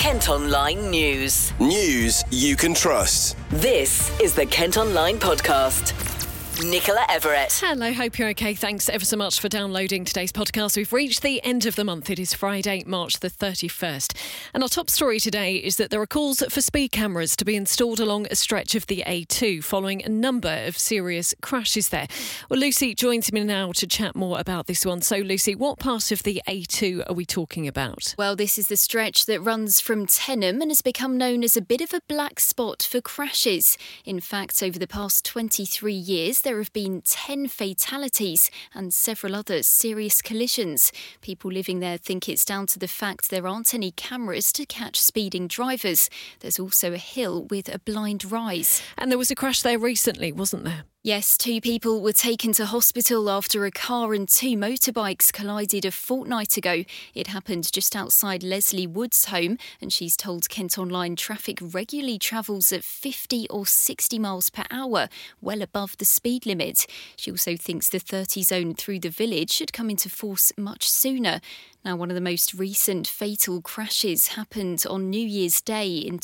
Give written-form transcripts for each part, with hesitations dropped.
Kent Online News. News you can trust. This is the Kent Online Podcast. Nicola Everett. Hello, hope you're okay. Thanks ever so much for downloading today's podcast. We've reached the end of the month. It is Friday, March the 31st. And our top story today is that there are calls for speed cameras to be installed along a stretch of the A2 following a number of serious crashes there. Well, Lucy joins me now to chat more about this one. So, Lucy, what part of the A2 are we talking about? Well, this is the stretch that runs from Tenham and has become known as a bit of a black spot for crashes. In fact, over the past 23 years, there have been 10 fatalities and several other serious collisions. People living there think it's down to the fact there aren't any cameras to catch speeding drivers. There's also a hill with a blind rise. And there was a crash there recently, wasn't there? Yes, 2 people were taken to hospital after a car and 2 motorbikes collided a fortnight ago. It happened just outside Leslie Wood's home, and she's told Kent Online traffic regularly travels at 50 or 60 miles per hour, well above the speed limit. She also thinks the 30 zone through the village should come into force much sooner. Now, one of the most recent fatal crashes happened on New Year's Day in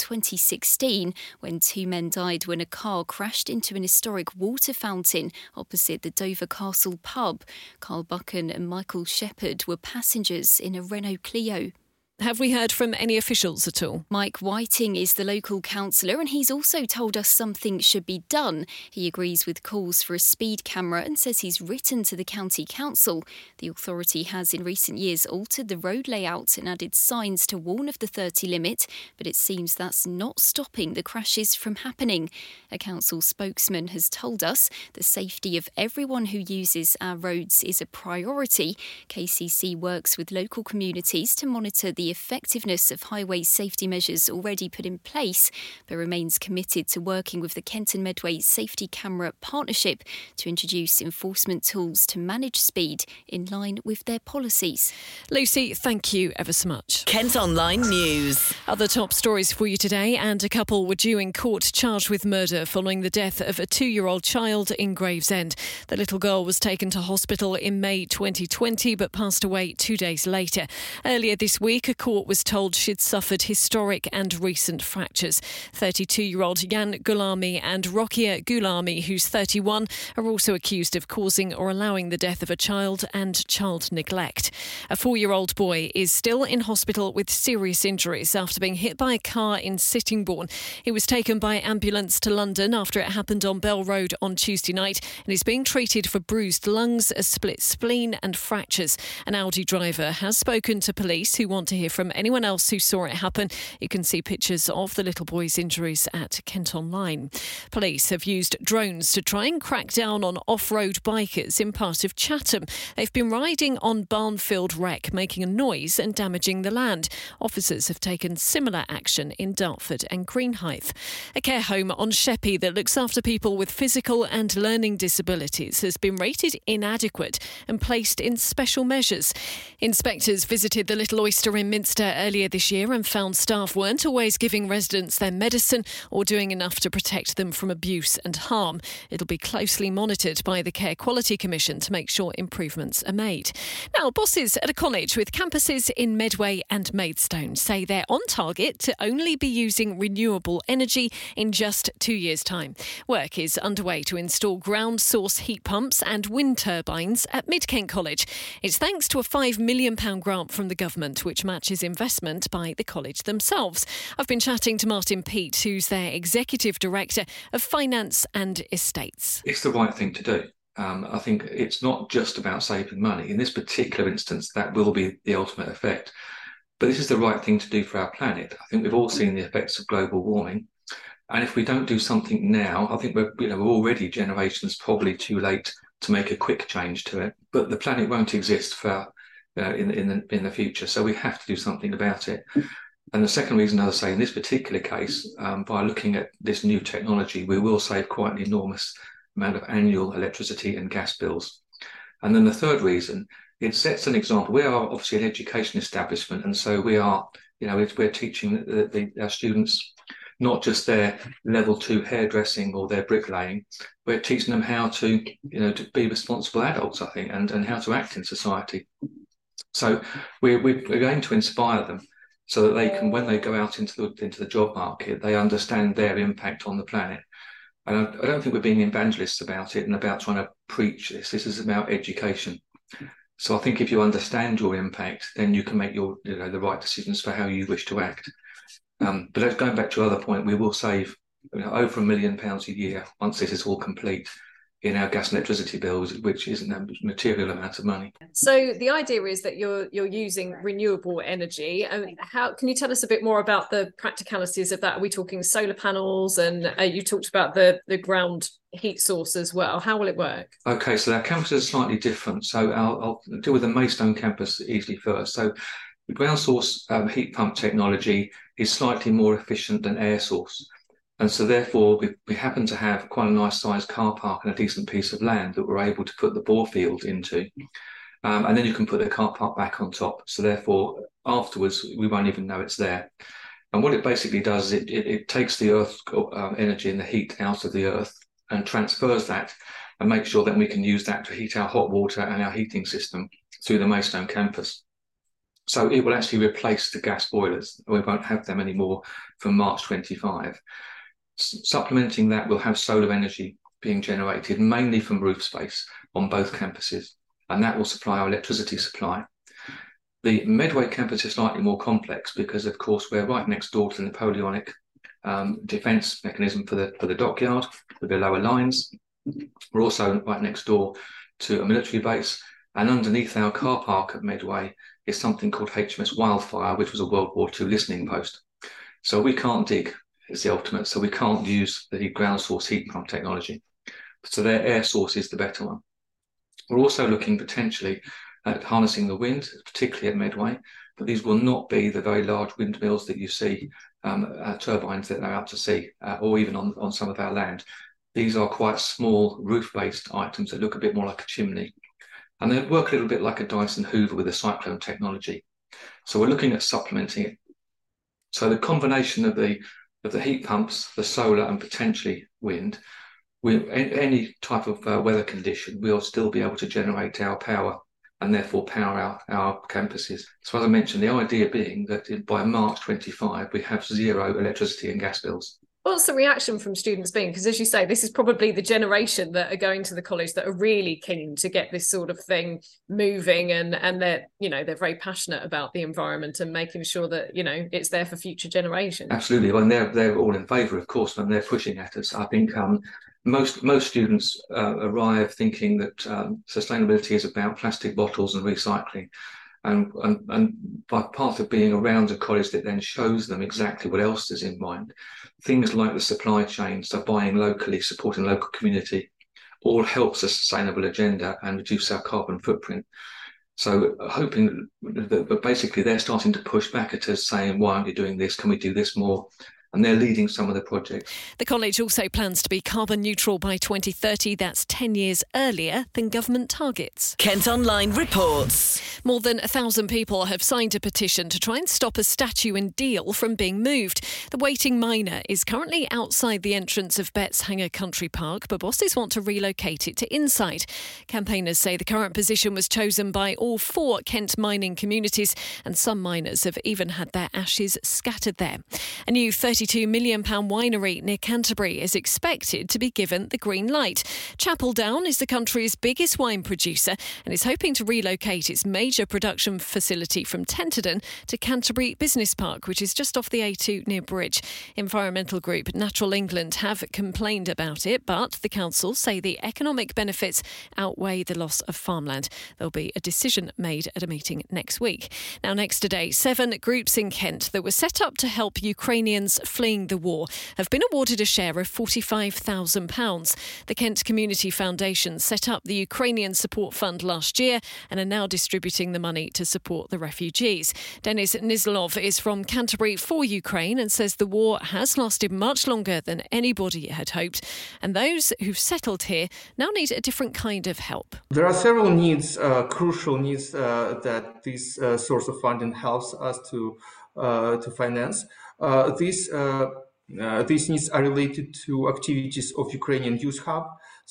2016 when 2 men died when a car crashed into an historic water fountain opposite the Dover Castle pub. Carl Buchan and Michael Shepherd were passengers in a Renault Clio. Have we heard from any officials at all? Mike Whiting is the local councillor and he's also told us something should be done. He agrees with calls for a speed camera and says he's written to the county council. The authority has in recent years altered the road layout and added signs to warn of the 30 limit, but it seems that's not stopping the crashes from happening. A council spokesman has told us the safety of everyone who uses our roads is a priority. KCC works with local communities to monitor the effectiveness of highway safety measures already put in place, but remains committed to working with the Kent and Medway Safety Camera Partnership to introduce enforcement tools to manage speed in line with their policies. Lucy, thank you ever so much. Kent Online News. Other top stories for you today, and a couple were due in court charged with murder following the death of a 2-year-old child in Gravesend. The little girl was taken to hospital in May 2020 but passed away 2 days later. Earlier this week, a court was told she'd suffered historic and recent fractures. 32-year-old Jan Gulami and Rokia Gulami, who's 31, are also accused of causing or allowing the death of a child and child neglect. A 4-year-old boy is still in hospital with serious injuries after being hit by a car in Sittingbourne. He was taken by ambulance to London after it happened on Bell Road on Tuesday night and is being treated for bruised lungs, a split spleen and fractures. An Audi driver has spoken to police who want to hear from anyone else who saw it happen. You can see pictures of the little boy's injuries at Kent Online. Police have used drones to try and crack down on off-road bikers in part of Chatham. They've been riding on Barnfield Wreck, making a noise and damaging the land. Officers have taken similar action in Dartford and Greenhithe. A care home on Sheppey that looks after people with physical and learning disabilities has been rated inadequate and placed in special measures. Inspectors visited the Little Oyster in Minster earlier this year and found staff weren't always giving residents their medicine or doing enough to protect them from abuse and harm. It'll be closely monitored by the Care Quality Commission to make sure improvements are made. Now, bosses at a college with campuses in Medway and Maidstone say they're on target to only be using renewable energy in just 2 years' time. Work is underway to install ground source heat pumps and wind turbines at Mid Kent College. It's thanks to a £5 million grant from the government, which matches investment by the college themselves. I've been chatting to Martin Peat, who's their Executive Director of Finance and Estates. It's the right thing to do. I think it's not just about saving money. In this particular instance, that will be the ultimate effect. But this is the right thing to do for our planet. I think we've all seen the effects of global warming. And if we don't do something now, I think we're already generations probably too late to make a quick change to it. But the planet won't exist for in the future, so we have to do something about it. And the second reason, as I say, in this particular case, by looking at this new technology, we will save quite an enormous amount of annual electricity and gas bills. And then the third reason, it sets an example. We are obviously an education establishment, and so we are, we're teaching our students not just their level 2 hairdressing or their bricklaying. We're teaching them how to be responsible adults, I think, and how to act in society. So we're going to inspire them so that they can, when they go out into the job market, they understand their impact on the planet. And I don't think we're being evangelists about it and about trying to preach this. This is about education. So I think if you understand your impact, then you can make the right decisions for how you wish to act. But going back to your other point, we will save over £1 million a year once this is all complete in our gas and electricity bills, which isn't a material amount of money. So the idea is that you're using renewable energy. How can you tell us a bit more about the practicalities of that? Are we talking solar panels? And you talked about the ground heat source as well. How will it work? Okay, so our campuses are slightly different. So I'll deal with the Maidstone campus easily first. So the ground source heat pump technology is slightly more efficient than air source. And so therefore, we happen to have quite a nice sized car park and a decent piece of land that we're able to put the bore field into. And then you can put the car park back on top. So therefore, afterwards, we won't even know it's there. And what it basically does is it takes the earth energy and the heat out of the earth and transfers that and makes sure that we can use that to heat our hot water and our heating system through the Maidstone campus. So it will actually replace the gas boilers. We won't have them anymore from March 25. Supplementing that, we'll have solar energy being generated mainly from roof space on both campuses, and that will supply our electricity supply. The Medway campus is slightly more complex because, of course, we're right next door to the Napoleonic defence mechanism for the dockyard with the lower lines. We're also right next door to a military base, and underneath our car park at Medway is something called HMS Wildfire, which was a World War II listening post. So we can't dig. It's the ultimate. So we can't use the ground source heat pump technology. So their air source is the better one. We're also looking potentially at harnessing the wind, particularly at Medway, but these will not be the very large windmills that you see, turbines that are out to sea, or even on some of our land. These are quite small roof-based items that look a bit more like a chimney. And they work a little bit like a Dyson Hoover with a cyclone technology. So we're looking at supplementing it. So the combination of the heat pumps, the solar, and potentially wind, any type of weather condition, we'll still be able to generate our power and therefore power our campuses. So as I mentioned, the idea being that by March 25, we have zero electricity and gas bills. What's the reaction from students been? Because as you say, this is probably the generation that are going to the college that are really keen to get this sort of thing moving, and they're very passionate about the environment and making sure that it's there for future generations. Absolutely, well, they're all in favour, of course, and they're pushing at us. I think most students arrive thinking that sustainability is about plastic bottles and recycling. And by part of being around a college that then shows them exactly what else is in mind, things like the supply chain, so buying locally, supporting local community, all helps a sustainable agenda and reduce our carbon footprint. So hoping that basically they're starting to push back at us saying, why aren't you doing this? Can we do this more? And they're leading some of the projects. The college also plans to be carbon neutral by 2030. That's 10 years earlier than government targets. Kent Online reports. More than 1,000 people have signed a petition to try and stop a statue in Deal from being moved. The waiting miner is currently outside the entrance of Betts Hanger Country Park, but bosses want to relocate it to inside. Campaigners say the current position was chosen by all 4 Kent mining communities, and some miners have even had their ashes scattered there. A new £32 million winery near Canterbury is expected to be given the green light. Chapeldown is the country's biggest wine producer and is hoping to relocate its major production facility from Tenterden to Canterbury Business Park, which is just off the A2 near Bridge. Environmental group Natural England have complained about it, but the council say the economic benefits outweigh the loss of farmland. There'll be a decision made at a meeting next week. Now, next today, 7 groups in Kent that were set up to help Ukrainians fleeing the war have been awarded a share of £45,000. The Kent Community Foundation set up the Ukrainian Support Fund last year and are now distributing the money to support the refugees. Denis Nizlov is from Canterbury for Ukraine and says the war has lasted much longer than anybody had hoped, and those who've settled here now need a different kind of help. There are several needs, crucial needs that this source of funding helps us to finance. These needs are related to activities of Ukrainian Youth Hub.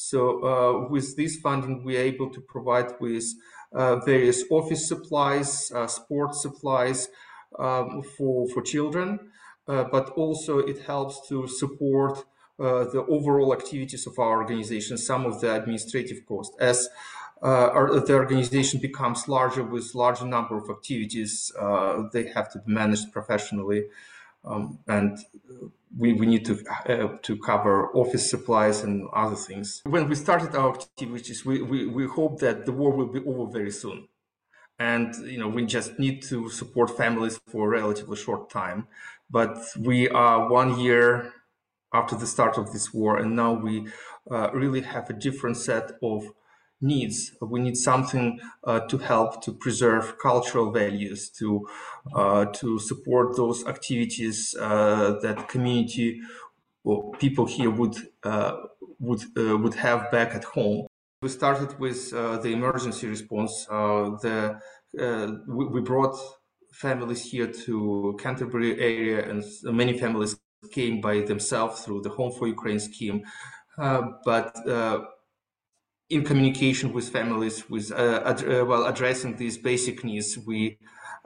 So with this funding, we're able to provide with various office supplies, sports supplies, for children, but also it helps to support the overall activities of our organization, some of the administrative costs. As the organization becomes larger with larger number of activities, they have to be managed professionally, and we need to cover office supplies and other things. When we started our activities, we hope that the war will be over very soon. And we just need to support families for a relatively short time. But we are 1 year after the start of this war, and now we really have a different set of needs. We need something to help to preserve cultural values, to support those activities that community or people here would have back at home. We started with the emergency response. We brought families here to Canterbury area, and many families came by themselves through the Home for Ukraine scheme. But in communication with families, with while addressing these basic needs, we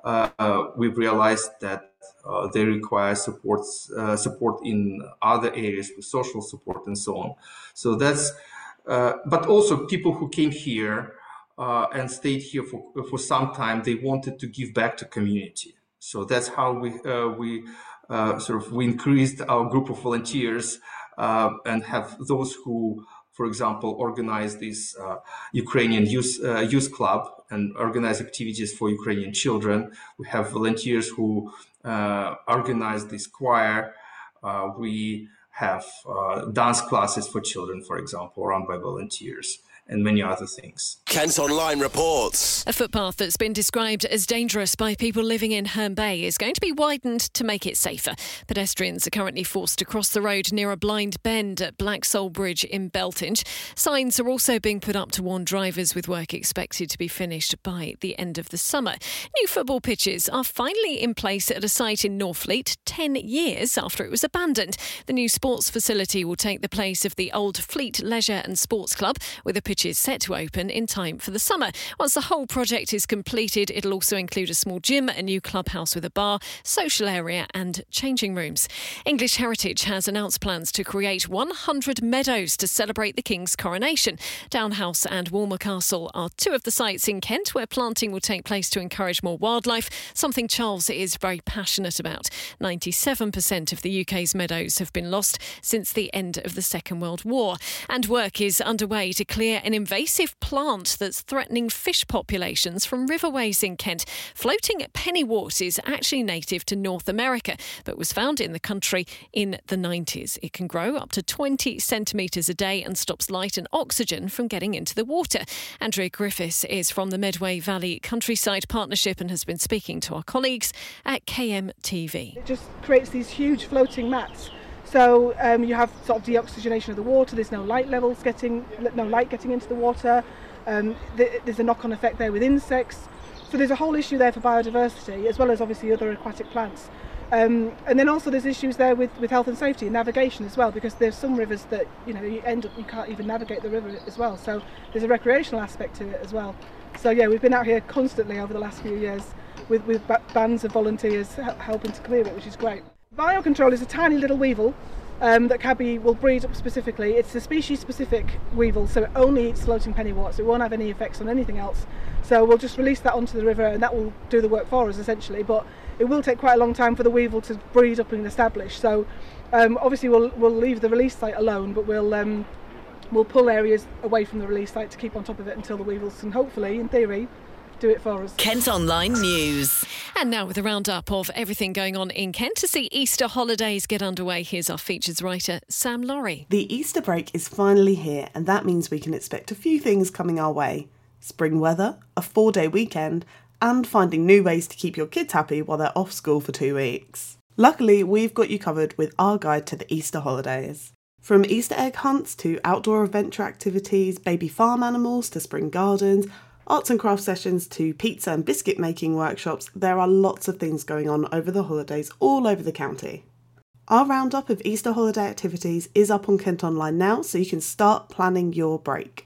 realized that they require support in other areas with social support and so on. So that's. But also people who came here and stayed here for some time, they wanted to give back to community. So that's how we increased our group of volunteers and have those who, for example, organize this Ukrainian youth club and organize activities for Ukrainian children. We have volunteers who organize this choir. We have dance classes for children, for example, run by volunteers, and many other things. Kent Online reports. A footpath that's been described as dangerous by people living in Herne Bay is going to be widened to make it safer. Pedestrians are currently forced to cross the road near a blind bend at Blacksole Bridge in Beltinge. Signs are also being put up to warn drivers, with work expected to be finished by the end of the summer. New football pitches are finally in place at a site in Northfleet 10 years after it was abandoned. The new sports facility will take the place of the old Fleet Leisure and Sports Club, with the pitch is set to open in time for the summer. Once the whole project is completed, it'll also include a small gym, a new clubhouse with a bar, social area and changing rooms. English Heritage has announced plans to create 100 meadows to celebrate the King's coronation. Downhouse and Walmer Castle are two of the sites in Kent where planting will take place to encourage more wildlife, something Charles is very passionate about. 97% of the UK's meadows have been lost since the end of the Second World War, and work is underway to clear an invasive plant that's threatening fish populations from riverways in Kent. Floating pennywort is actually native to North America, but was found in the country in the 90s. It can grow up to 20 centimetres a day and stops light and oxygen from getting into the water. Andrea Griffiths is from the Medway Valley Countryside Partnership and has been speaking to our colleagues at KMTV. It just creates these huge floating mats. So you have sort of deoxygenation of the water. There's no light getting into the water. There's a knock-on effect there with insects. So there's a whole issue there for biodiversity, as well as obviously other aquatic plants. And then also there's issues there with health and safety and navigation as well, because there's some rivers that you can't even navigate the river as well. So there's a recreational aspect to it as well. So yeah, we've been out here constantly over the last few years with bands of volunteers helping to clear it, which is great. Biocontrol is a tiny little weevil that will breed up specifically. It's a species-specific weevil, so it only eats floating pennywort, so it won't have any effects on anything else. So we'll just release that onto the river and that will do the work for us essentially, but it will take quite a long time for the weevil to breed up and establish. So obviously we'll leave the release site alone, but we'll pull areas away from the release site to keep on top of it until the weevils can hopefully, in theory, do it for us. Kent Online News. And now with a roundup of everything going on in Kent to see Easter holidays get underway, here's our features writer, Sam Laurie. The Easter break is finally here, and that means we can expect a few things coming our way. Spring weather, a 4-day weekend, and finding new ways to keep your kids happy while they're off school for 2 weeks. Luckily, we've got you covered with our guide to the Easter holidays. From Easter egg hunts to outdoor adventure activities, baby farm animals to spring gardens, arts and crafts sessions to pizza and biscuit making workshops, there are lots of things going on over the holidays all over the county. Our roundup of Easter holiday activities is up on Kent Online now, so you can start planning your break.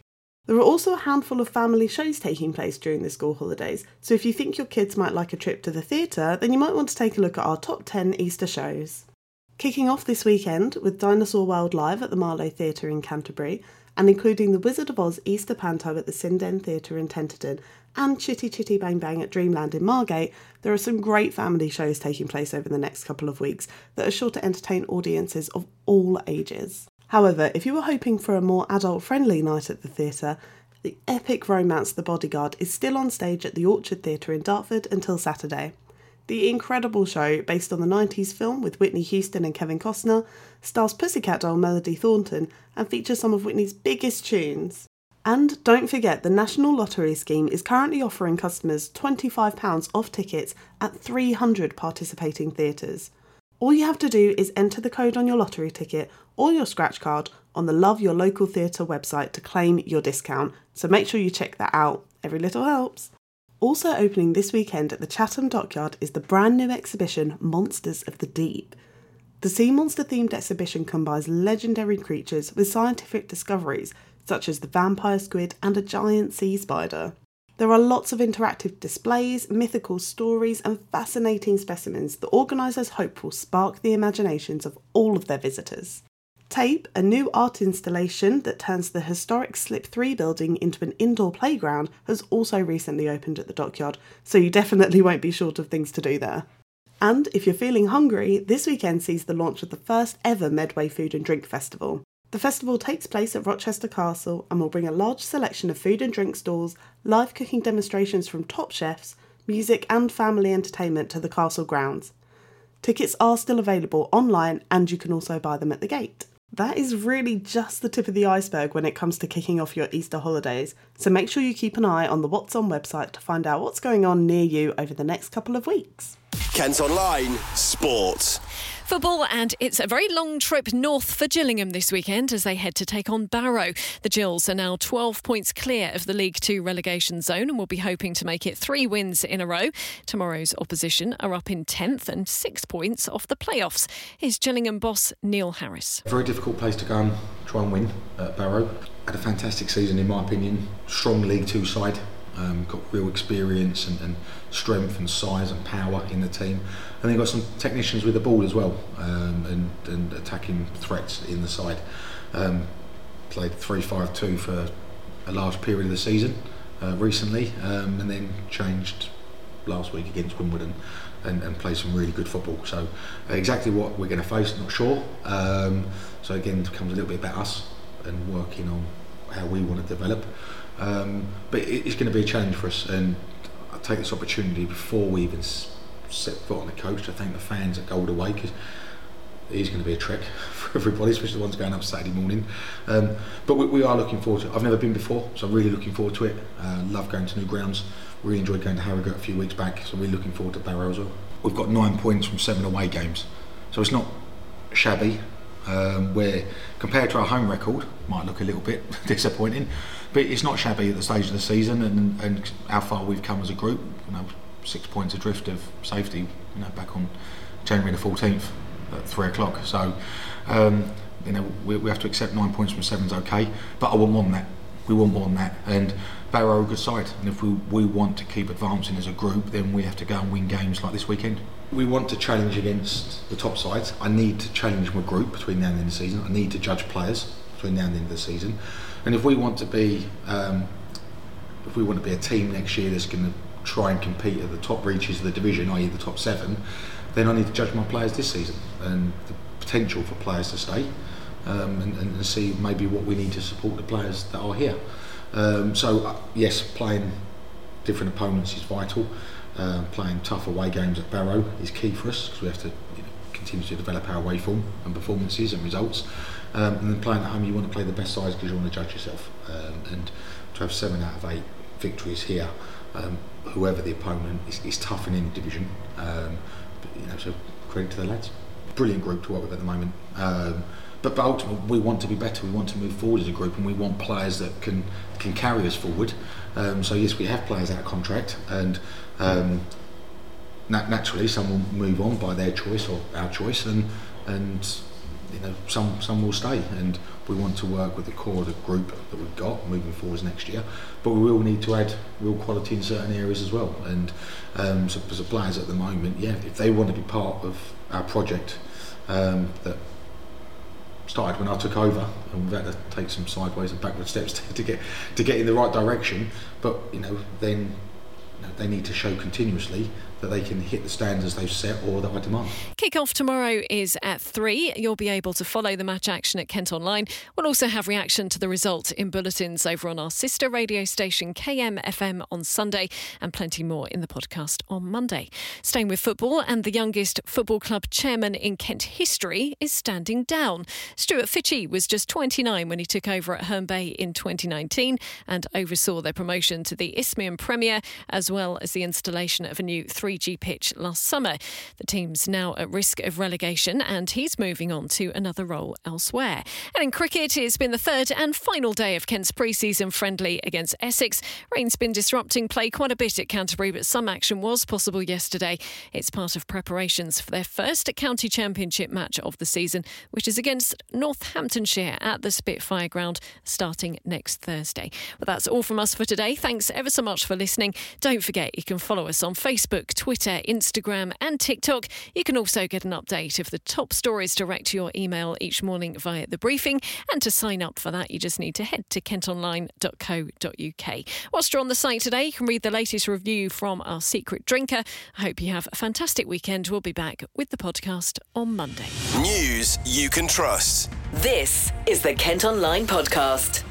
There are also a handful of family shows taking place during the school holidays, so if you think your kids might like a trip to the theatre, then you might want to take a look at our top 10 Easter shows. Kicking off this weekend with Dinosaur World Live at the Marlow Theatre in Canterbury, and including the Wizard of Oz Easter Panto at the Sinden Theatre in Tenterden, and Chitty Chitty Bang Bang at Dreamland in Margate, there are some great family shows taking place over the next couple of weeks that are sure to entertain audiences of all ages. However, if you were hoping for a more adult-friendly night at the theatre, the epic romance The Bodyguard is still on stage at the Orchard Theatre in Dartford until Saturday. The incredible show, based on the 90s film with Whitney Houston and Kevin Costner, stars Pussycat Doll Melody Thornton and features some of Whitney's biggest tunes. And don't forget, the National Lottery Scheme is currently offering customers £25 off tickets at 300 participating theatres. All you have to do is enter the code on your lottery ticket or your scratch card on the Love Your Local Theatre website to claim your discount, so make sure you check that out. Every little helps. Also opening this weekend at the Chatham Dockyard is the brand new exhibition Monsters of the Deep. The sea monster themed exhibition combines legendary creatures with scientific discoveries such as the vampire squid and a giant sea spider. There are lots of interactive displays, mythical stories and fascinating specimens that organisers hope will spark the imaginations of all of their visitors. Tape, a new art installation that turns the historic Slip 3 building into an indoor playground, has also recently opened at the Dockyard, so you definitely won't be short of things to do there. And if you're feeling hungry, this weekend sees the launch of the first ever Medway Food and Drink Festival. The festival takes place at Rochester Castle and will bring a large selection of food and drink stalls, live cooking demonstrations from top chefs, music and family entertainment to the castle grounds. Tickets are still available online and you can also buy them at the gate. That is really just the tip of the iceberg when it comes to kicking off your Easter holidays, so make sure you keep an eye on the What's On website to find out what's going on near you over the next couple of weeks. Kent Online Sport. Football, and it's a very long trip north for Gillingham this weekend as they head to take on Barrow. The Gills are now 12 points clear of the League 2 relegation zone and will be hoping to make it 3 wins in a row. Tomorrow's opposition are up in 10th and 6 points off the playoffs. Here's Gillingham boss Neil Harris. Very difficult place to go and try and win at Barrow. Had a fantastic season in my opinion. Strong League 2 side. Got real experience and strength and size and power in the team, and they've got some technicians with the ball as well, and attacking threats in the side. Played 3-5-2 for a large period of the season recently, and then changed last week against Wimbledon and played some really good football. So exactly what we're going to face, not sure. So again, it becomes a little bit about us and working on how we want to develop. But it's going to be a challenge for us, and I'll take this opportunity before we even set foot on the coast to thank the fans at Gold Away, because it is going to be a trek for everybody, especially the ones going up Saturday morning. But we are looking forward to it. I've never been before, so I'm really looking forward to it. Love going to new grounds. Really enjoyed going to Harrogate a few weeks back, so really looking forward to Barrow as well. We've got 9 points from 7 away games, so it's not shabby. Where compared to our home record, might look a little bit disappointing, but it's not shabby at the stage of the season, and how far we've come as a group. 6 points adrift of safety. Back on January the 14th at 3 o'clock. So we have to accept 9 points from 7's okay, but I want more than that. We want more than that, and Barrow are a good side, and if we want to keep advancing as a group, then we have to go and win games like this weekend. We want to challenge against the top sides. I need to challenge my group between now and the end of the season. I need to judge players between now and the end of the season, and if we want to be a team next year that's going to try and compete at the top reaches of the division, i.e. the top 7, then I need to judge my players this season and the potential for players to stay, and see maybe what we need to support the players that are here. Yes, playing different opponents is vital. Playing tough away games at Barrow is key for us, because we have to continue to develop our away form and performances and results. And then playing at home, you want to play the best sides because you want to judge yourself. And to have 7 out of 8 victories here, whoever the opponent is tough in any division. So credit to the lads. Brilliant group to work with at the moment. But ultimately, we want to be better. We want to move forward as a group, and we want players that can carry us forward. So yes, we have players out of contract, and naturally, some will move on by their choice or our choice, and some will stay, and we want to work with the core of the group that we've got moving forwards next year. But we will need to add real quality in certain areas as well. And so for the players at the moment, if they want to be part of our project that started when I took over, and we've had to take some sideways and backward steps to get in the right direction. But then they need to show continuously that they can hit the standards they've set or that I demand. Kick-off tomorrow is at 3. You'll be able to follow the match action at Kent Online. We'll also have reaction to the result in bulletins over on our sister radio station KM FM on Sunday, and plenty more in the podcast on Monday. Staying with football, and the youngest football club chairman in Kent history is standing down. Stuart Fitchie was just 29 when he took over at Herne Bay in 2019 and oversaw their promotion to the Isthmian Premier, as well as the installation of a new 3G pitch last summer. The team's now at risk of relegation, and he's moving on to another role elsewhere. And in cricket, it's been the third and final day of Kent's pre-season friendly against Essex. Rain's been disrupting play quite a bit at Canterbury, but some action was possible yesterday. It's part of preparations for their first county championship match of the season, which is against Northamptonshire at the Spitfire ground starting next Thursday. But that's all from us for today. Thanks ever so much for listening. Don't forget, you can follow us on Facebook, Twitter, Instagram and TikTok. You can also get an update of the top stories direct to your email each morning via The Briefing. And to sign up for that, you just need to head to kentonline.co.uk. Whilst you're on the site today, you can read the latest review from our secret drinker. I hope you have a fantastic weekend. We'll be back with the podcast on Monday. News you can trust. This is the Kent Online Podcast.